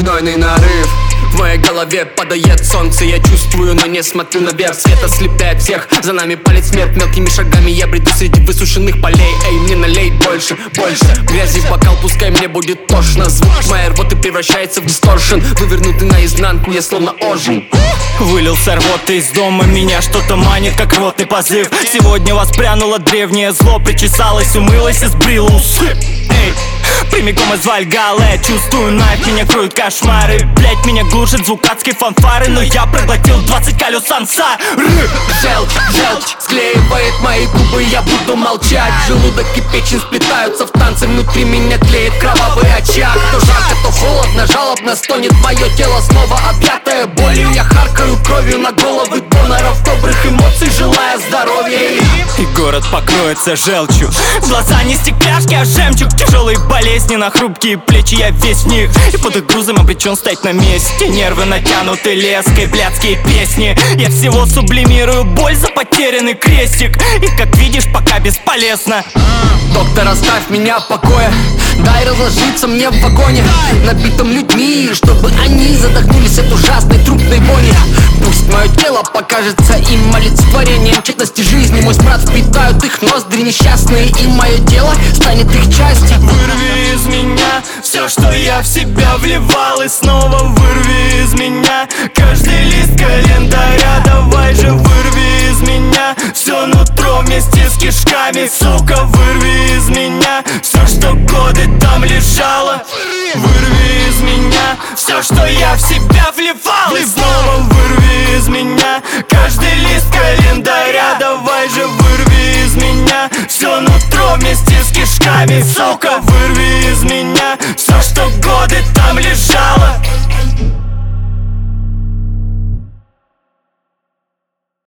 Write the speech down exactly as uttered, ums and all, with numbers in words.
Гнойный нарыв в моей голове падает солнце. Я чувствую, но не смотрю наверх. Свет ослепляет всех, за нами палит смерть. Мелкими шагами я бреду среди высушенных полей. Эй, мне налей больше, больше грязи в бокал, пускай мне будет тошно. Звук моей рвоты превращается в дисторшн. Вывернутый наизнанку, я словно ожил. Вылился рвоты из дома, меня что-то манит, как рвотный позыв. Сегодня воспрянуло древнее зло, причесалось, умылось и сбрило усы. Эй, прямиком из Вальгаллы, я чувствую найф, меня кроют кошмары. Блять, меня глушит звук адской фанфары, но я проглотил двадцать колес ансары. Желчь, желчь склеивает мои губы, я буду молчать. Желудок и печень сплетаются в танце, внутри меня тлеет кровавый очаг. То жарко, то холодно, жалобно стонет мое тело, снова объятое болью. Я харкаю кровью на головы доноров, добрых эмоций желая здоровья. И город покроется желчью. Глаза не стекляшки, а жемчуг. Тяжелые болезни на хрупкие плечи, я весь в них. И под их грузом обречен стоять на месте. Нервы натянуты леской, блядские песни. Я всего сублимирую боль за потерянный крестик. И как видишь, пока бесполезно. Доктор, оставь меня в покое, дай разложиться мне в вагоне, набитом людьми, чтобы они задохнулись от ужасной трупной вони. Пусть мое тело покажется им олицетворением тщетности жизни. Мой смрад впитают их ноздри несчастные, и мое тело станет их частью. Вырви из меня все, что я в себя вливал, и снова вырви из меня каждый лист календаря. Давай же вырви из меня все нутро вместе с кишками, сука. Вырви из меня все, что годы там лежало. Вырви из меня все, что я в себя вливал, и снова вырви из меня каждый лист календаря. Давай же вырви из меня все нутро вместе с кишками, сука. Вырви